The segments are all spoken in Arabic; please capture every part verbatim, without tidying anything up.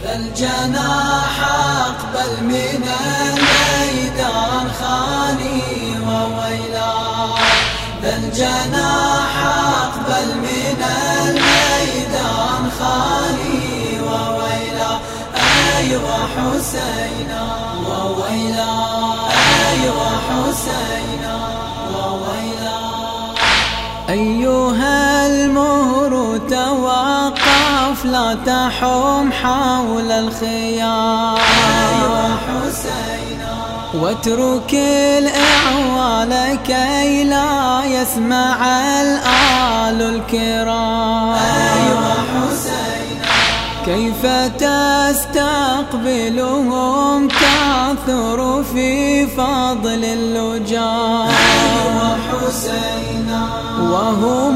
ذا الجناح أقبل من الميدان خاني وويلا، ذا الجناح أقبل من الميدان خاني وويلا، أيوة حسينا وويلا، أيوة حسينا وويلا. أيها المهر توقف لا تحوم حول الخيام، أيوة حسينا، واترك الإعوال كي لا يسمع الآل الكرام، أيوة حسينا، كيف تستقبلهم تعثر في فضل اللجام، أيوة حسينا، وهم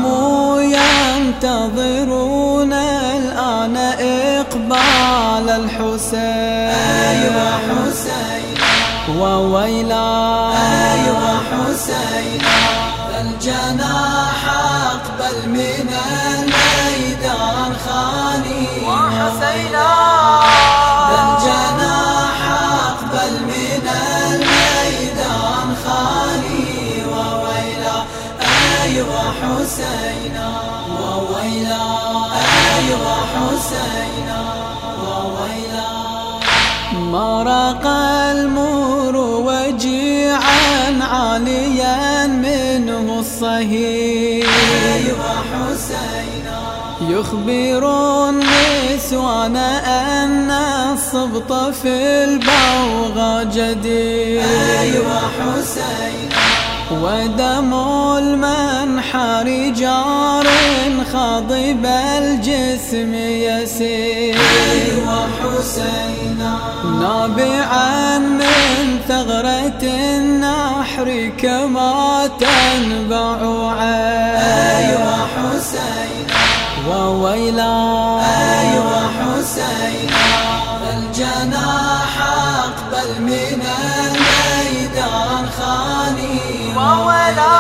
ينتظرون الآن إقبال الحسين، أيوة حسينا وويلا، أيوة حسينا. ذا الجناح أقبل من الميدان خاني وحسينا، ذا الجناح أقبل من الميدان خاني وويلا، أيوة حسينا وويلا، أيوة حسينا وويلا. مرق المور وجيعا عاليا منه الصهيل، أيوة حسينا، يخبر النسوان أن الصبط في البوغى جديد، أيوة حسينا، ودم المنحر جار خاضب الجسم يسير، أيوة حسينا، نابعا من ثغرة النحر كما تنبع عين، أيوة حسينا وويلا، أيوة حسينا. فالجناح أقبل من الميدان خاني وويلا،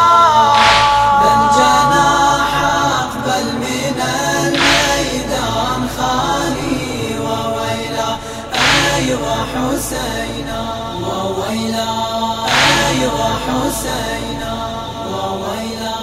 فالجناح أقبل من الميدان خاني وويلا، أيوة حسينا وويلا، أيوة حسينا وويلا.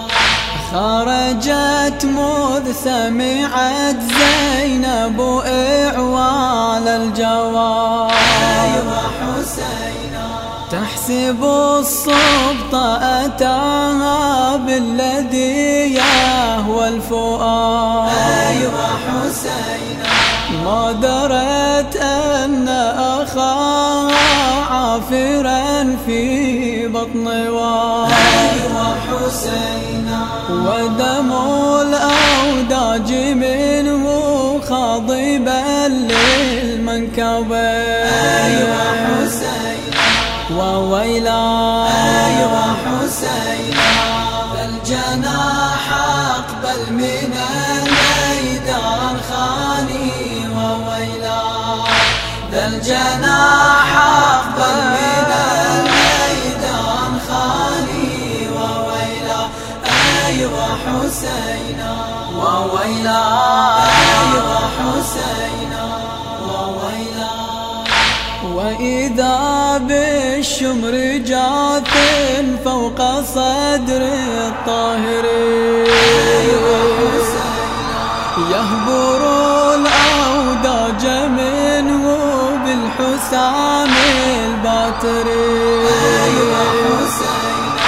خرجت مذ سمعت زينب إعوال الجواب، أيوة حسينا، تحسب الصبط أتاها بالذي يهوى الفؤاد، أيوة حسينا، ما درت أن أخاها عافرا في بطن واد، أيوة حسينا، ودم الأوداج منه خاضبا للمنكبين، أيوة حسينا وويلا، أيوة حسينا. فالجناح أقبل من الميدان خاني وويلا، ذا الجناح أقبل من الميدان خاني وويلا، أيوة حسينا وويلا، أيوة حسينا وويلا. وإذا بالشمر جاث فوق صدر الطاهرين، أيوة حسينا، يهبر الأوداج منه بالحسام الباتري، أيوة حسينا،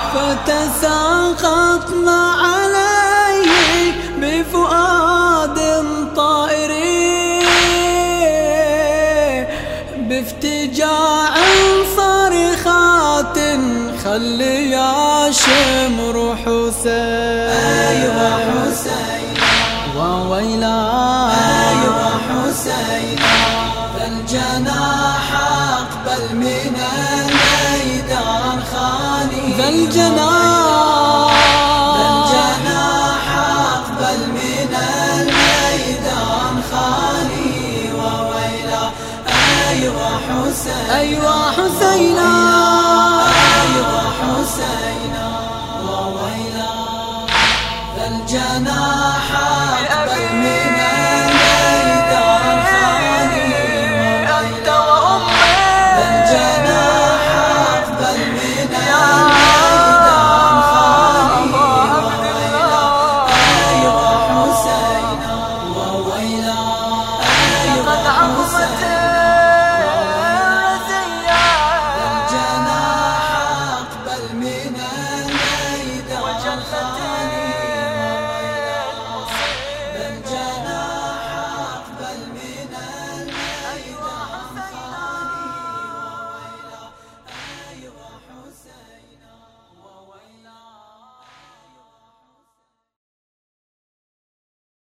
فتساقطنا عليه بفؤاد طائري، بافتجاع صارخات خل يا شمر حسين، أيوة حسينا وويلا، أيوة حسينا. فالجناح أقبل من الميدان خاني، ذا الجناح، ذا الجناح أقبل من الميدان خاني وويلا، أيوة حسين، أيوة حسينا، أيوة حسينا وويلا. فالجناح